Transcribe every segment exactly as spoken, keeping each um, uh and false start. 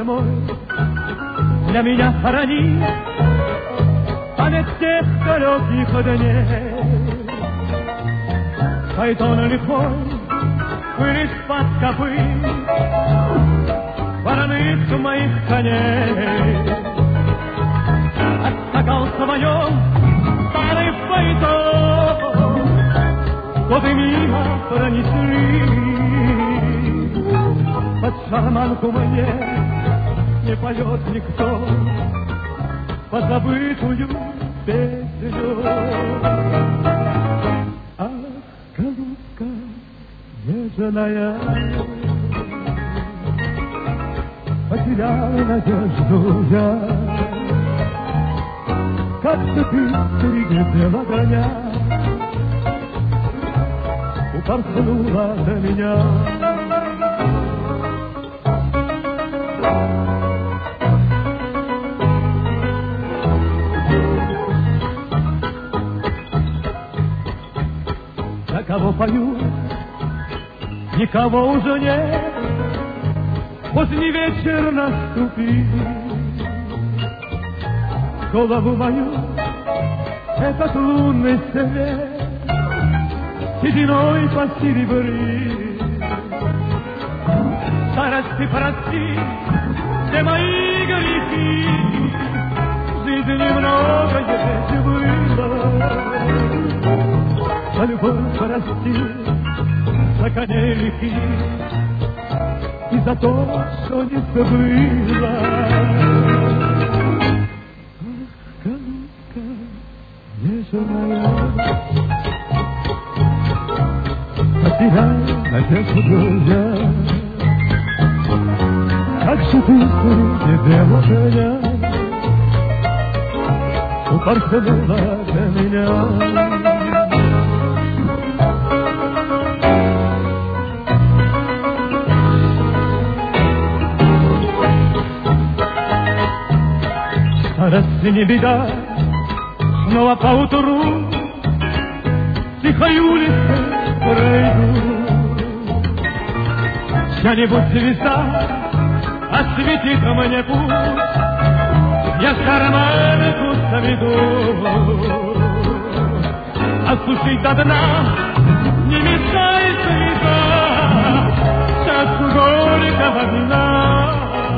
мой, для меня храни память тех далеких дней. Фаэтон лихой, пыль из-под копыт вороных моих коней. Отскакал в своем старый фаэтон, годы мимо пронесли. Под шарманку мне не поет никто позабытую песню. Ах, голубка нежная, потеряла надежду я, как ты среди бела огня упорхнула до меня. За кого пою, никого уже нет, поздний вечер наступил. Голову мою этот лунный свет сединой посеребрит. Старости прости все мои грехи, жизни много здесь было. За любовь прости, за коней лихих и за то, что не забыла. Ах, голубка нежная, потерял надежду я, как же ты среди бела огня упорхнула до меня. Старости не беда, снова поутру тихой улицей пройду. Чья-нибудь звезда осветит мне путь, я в карманку заведу. Осушить до дна не мешает слеза чашку горького вина.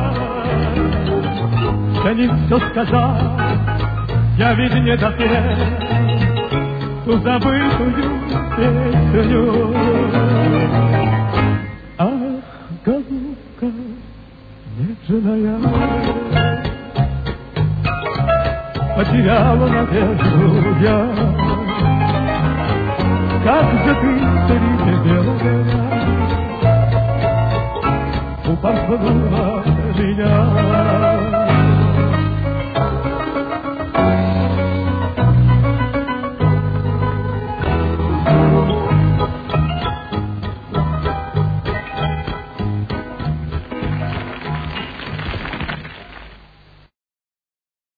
Я не все сказал, я ведь не допел ту забытую песню. Ах, голубка нежная, потеряла надежду я, как же ты